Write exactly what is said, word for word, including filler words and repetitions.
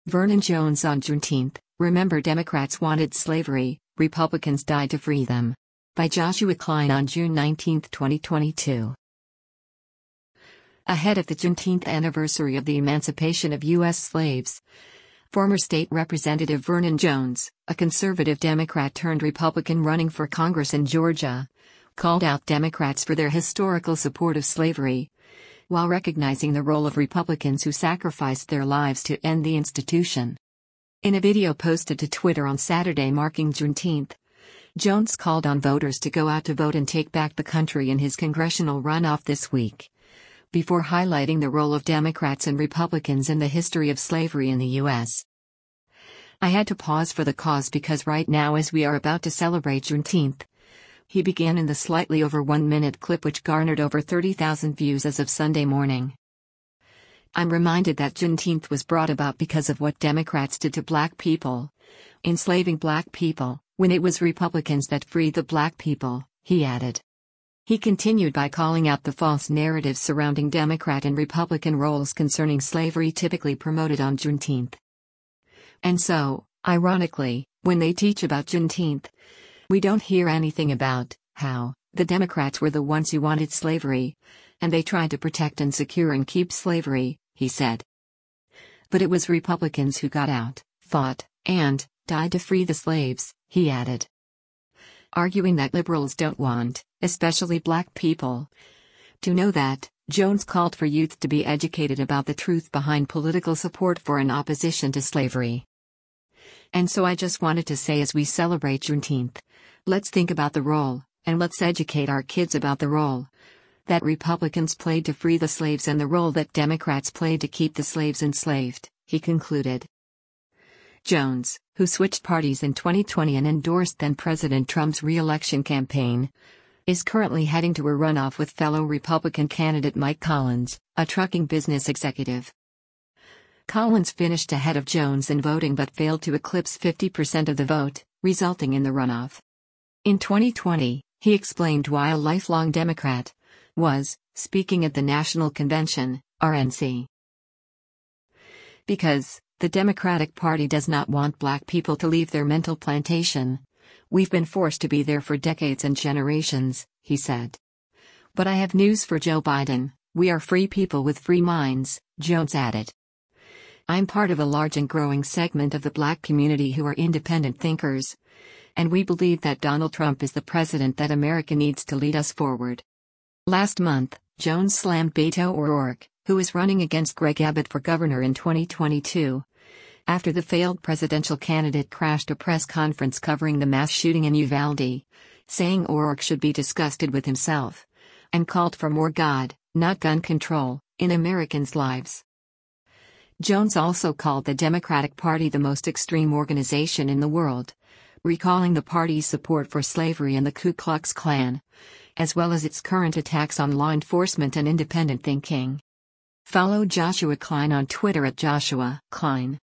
Vernon Jones on Juneteenth, remember Democrats wanted slavery, Republicans died to free them. By Joshua Klein on June nineteenth, twenty twenty-two. Ahead of the Juneteenth anniversary of the emancipation of U S slaves, former State Representative Vernon Jones, a conservative Democrat turned Republican running for Congress in Georgia, called out Democrats for their historical support of slavery, while recognizing the role of Republicans who sacrificed their lives to end the institution. In a video posted to Twitter on Saturday marking Juneteenth, Jones called on voters to go out to vote and take back the country in his congressional runoff this week, before highlighting the role of Democrats and Republicans in the history of slavery in the U S "I had to pause for the cause because right now as we are about to celebrate Juneteenth," he began in the slightly over one-minute clip which garnered over thirty thousand views as of Sunday morning. "I'm reminded that Juneteenth was brought about because of what Democrats did to black people, enslaving black people, when it was Republicans that freed the black people," he added. He continued by calling out the false narratives surrounding Democrat and Republican roles concerning slavery typically promoted on Juneteenth. "And so, ironically, when they teach about Juneteenth, we don't hear anything about how the Democrats were the ones who wanted slavery, and they tried to protect and secure and keep slavery," he said. "But it was Republicans who got out, fought, and died to free the slaves," he added. Arguing that liberals don't want, especially black people, to know that, Jones called for youth to be educated about the truth behind political support for and opposition to slavery. "And so I just wanted to say as we celebrate Juneteenth, let's think about the role, and let's educate our kids about the role that Republicans played to free the slaves and the role that Democrats played to keep the slaves enslaved," he concluded. Jones, who switched parties in twenty twenty and endorsed then-President Trump's re-election campaign, is currently heading to a runoff with fellow Republican candidate Mike Collins, a trucking business executive. Collins finished ahead of Jones in voting but failed to eclipse fifty percent of the vote, resulting in the runoff. In twenty twenty, he explained why a lifelong Democrat was speaking at the National Convention, R N C. "Because the Democratic Party does not want black people to leave their mental plantation. We've been forced to be there for decades and generations," he said. "But I have news for Joe Biden, we are free people with free minds," Jones added. "I'm part of a large and growing segment of the black community who are independent thinkers, and we believe that Donald Trump is the president that America needs to lead us forward." Last month, Jones slammed Beto O'Rourke, who is running against Greg Abbott for governor in twenty twenty-two, after the failed presidential candidate crashed a press conference covering the mass shooting in Uvalde, saying O'Rourke should be disgusted with himself, and called for more God, not gun control, in Americans' lives. Jones also called the Democratic Party the most extreme organization in the world, recalling the party's support for slavery and the Ku Klux Klan, as well as its current attacks on law enforcement and independent thinking. Follow Joshua Klein on Twitter at Joshua Klein.